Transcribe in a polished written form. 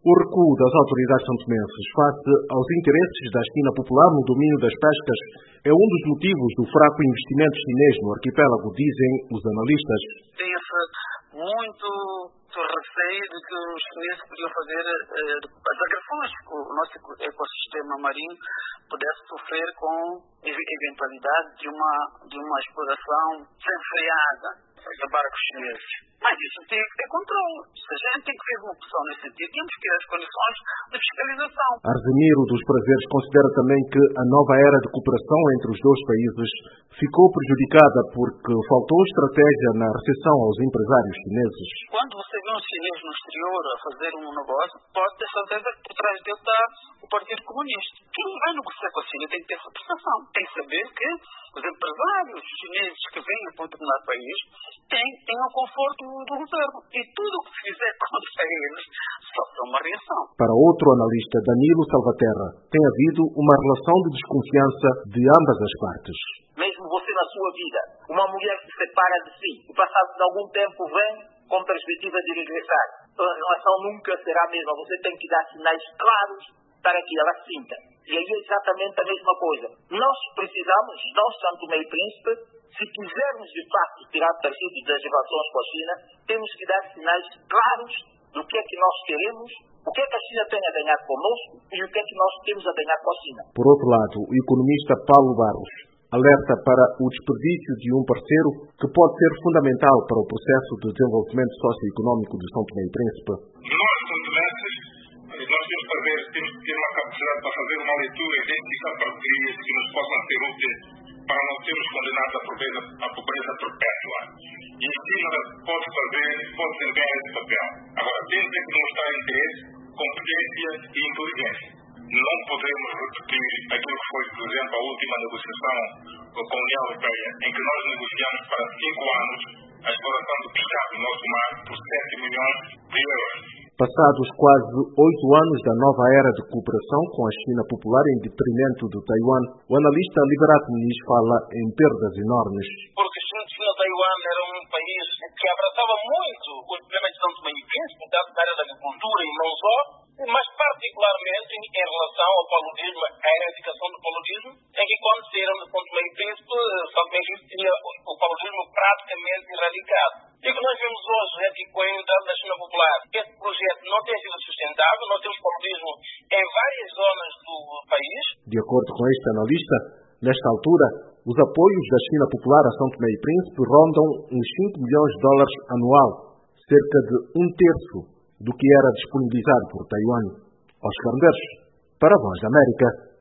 O recuo das autoridades santomenses face aos interesses da China popular no domínio das pescas é um dos motivos do fraco investimento chinês no arquipélago, dizem os analistas. Tem-se muito receio de que os chineses podiam fazer as agressões que o nosso ecossistema marinho pudesse sofrer com a eventualidade de uma exploração desenfreada de barcos chineses. Mas isso tem que ter controle. Se a gente tem que fazer uma opção nesse sentido, temos que ter as condições de fiscalização. Argemiro dos Prazeres considera também que a nova era de cooperação entre os dois países ficou prejudicada porque faltou estratégia na recepção aos empresários chineses. Quando você vê um chinês no exterior a fazer um negócio, pode ter certeza que por trás dele está o Partido Comunista. Quem vai negociar com a China tem que ter essa prestação. Tem que saber que os empresários chineses que vêm para um determinado país têm o conforto do governo. E tudo o que se fizer contra eles sofre uma reação. Para outro analista, Danilo Salvaterra, tem havido uma relação de desconfiança de ambas as partes. Mesmo você na sua vida, uma mulher que se separa de si e passado de algum tempo vem com perspectiva de regressar. A relação nunca será a mesma. Você tem que dar sinais claros para que ela sinta. E aí é exatamente a mesma coisa. Nós precisamos, nós, Santo Tomé e Príncipe, se quisermos de facto tirar partido das relações com a China, temos que dar sinais claros do que é que nós queremos, o que é que a China tem a ganhar conosco e o que é que nós temos a ganhar com a China. Por outro lado, o economista Paulo Barros alerta para o desperdício de um parceiro que pode ser fundamental para o processo de desenvolvimento socioeconómico de São Tomé e Príncipe. Nós, santomenses, nós temos que ter uma capacidade para fazer uma leitura e identificar parcerias que nos possam ser úteis para não sermos condenados à pobreza perpétua. E a China pode desempenhar esse papel. Agora, temos que demonstrar interesse, competência e inteligência. Não podemos repetir aquilo que foi, por exemplo, a última negociação com a União Europeia, em que nós negociamos para 5 anos a exploração do pescado no nosso mar por 7 milhões de euros. Passados quase 8 anos da nova era de cooperação com a China popular em detrimento de Taiwan, o analista Liberato Muniz fala em perdas enormes. Porque China-Taiwan era um país que abraçava muito os problemas de São Tomé e Príncipe, da área da agricultura e não só, mas particularmente em relação ao paludismo, à erradicação do paludismo, em que quando saíram de São Tomé e Príncipe, São Tomé e Príncipe tinha o paludismo praticamente erradicado. E o que nós vemos hoje é que com a entrada da China popular, esse projeto não tem sido sustentável, nós temos paludismo em várias zonas do país. De acordo com este analista, nesta altura, os apoios da China popular a São Tomé e Príncipe rondam uns 5 milhões de dólares anual, cerca de 1/3 do que era disponibilizado por Taiwan. Oscar Medeiros, para a Voz da América.